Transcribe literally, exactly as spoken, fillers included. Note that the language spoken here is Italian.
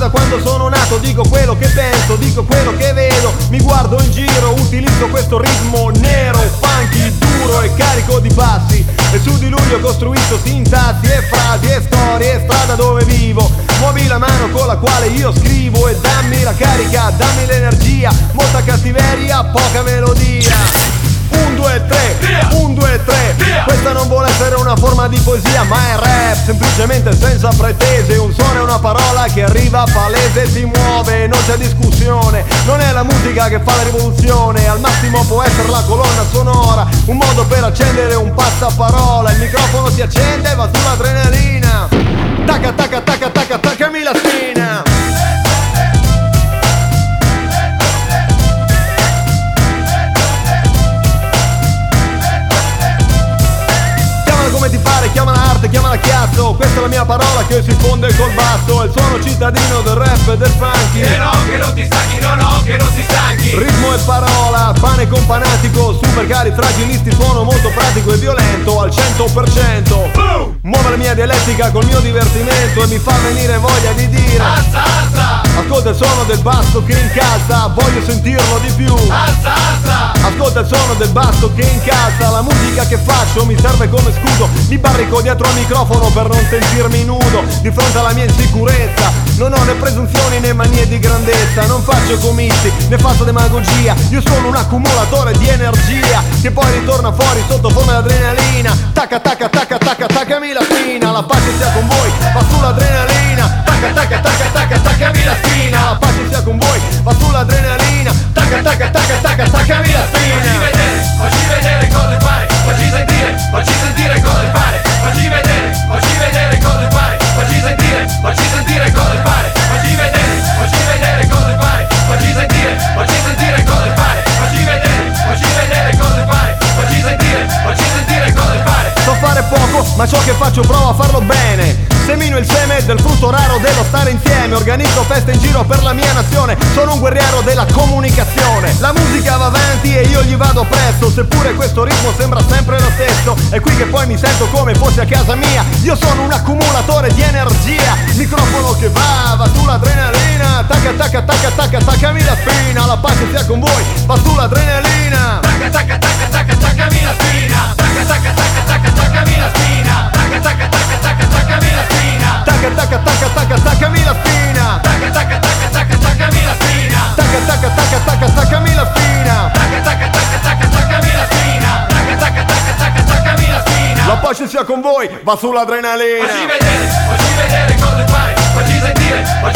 da quando sono nato, dico quello che penso, dico quello che vedo, mi guardo in giro, utilizzo questo ritmo nero, funky, duro e carico di bassi, e su di lui ho costruito sintassi e frasi e storie e strada dove vivo. Muovi la mano con la quale io scrivo e dammi la carica, dammi l'energia, molta cattiveria, poca melodia. Un, due, tre, un, due, tre. Questa non vuole essere una forma di poesia, ma è rap, semplicemente senza pretese. Un suono e una parola che arriva palese, si muove, non c'è discussione. Non è la musica che fa la rivoluzione, al massimo può essere la colonna sonora, un modo per accendere un passaparola. Il microfono si accende e va sull'adrenalina. Tacca, tacca, tacca, tacca, taccami la spina. Come ti pare, chiamala arte, chiamala chiazzo, questa è la mia parola che si fonde col basso, è il suono cittadino del rap e del funky. E no, che non ti stanchi, no, no, che non ti stanchi. Ritmo e parola, pane con panatico, super cari, fragilisti, suono molto pratico e violento al cento per cento. Boom! Muove la mia dialettica col mio divertimento e mi fa venire voglia di dire alza, alza. Ascolta il suono del basso che incalza, voglio sentirlo di più. Alza, alza. Ascolta il suono del basso che incalza, la musica che faccio mi serve come scudo. Mi barrico dietro al microfono per non sentirmi nudo di fronte alla mia insicurezza. Non ho né presunzioni né manie di grandezza, non faccio comizi né faccio demagogia. Io sono un accumulatore di energia che poi ritorna fuori sotto forma di adrenalina. Tacca, tacca, tacca, tacca, taccami la spina. La pace sia con voi, va sull'adrenalina. Tacca, tacca, tacca, tacca, taccami la spina. La pace sia con voi, va sull'adrenalina. Tacca, tacca, tacca, tacca, taccami la spina. Facci vedere, facci vedere cosa fare, facci sentire, facci sentire cosa fare, facci vedere, facci vedere cosa fare, facci sentire, facci sentire cosa fare, facci vedere, facci vedere cosa fare, facci sentire, facci sentire cosa fare, facci vedere, facci vedere cosa fare, facci sentire, facci sentire cosa fare. So fare poco, ma ciò che faccio provo a farlo bene. Semino il seme del frutto raro dello stare insieme. Organizzo feste in giro per la mia nazione. Sono un guerriero della comunicazione. La musica va avanti e io gli vado presto, seppure questo ritmo sembra sempre lo stesso. È qui che poi mi sento come fossi a casa mia. Io sono un accumulatore di energia. Microfono che va, va sull'adrenalina. Tacca, tacca, tacca, tacca, taccami la spina. La pace sia con voi, va sull'adrenalina. Tacca, tacca, tacca, tacca, taccami la spina. Tacca, tacca, tacca, tacca, taccami la spina. Tacca, tacca, tacca, tacca, taccami la spina. Tacca, tacca, tacca, tacca, taccami la spina. Tacca, tacca, tacca, tacca, taccami la spina. Tacca, tacca, tacca, tacca, taccami la spina. Tacca, tacca, tacca, tacca, taccami la spina. Tacca, tacca, tacca, tacca, taccami la spina. La pace sia con voi, va sull'adrenalina. Facci vedere, facci vedere cosa fare, facci sentire, facci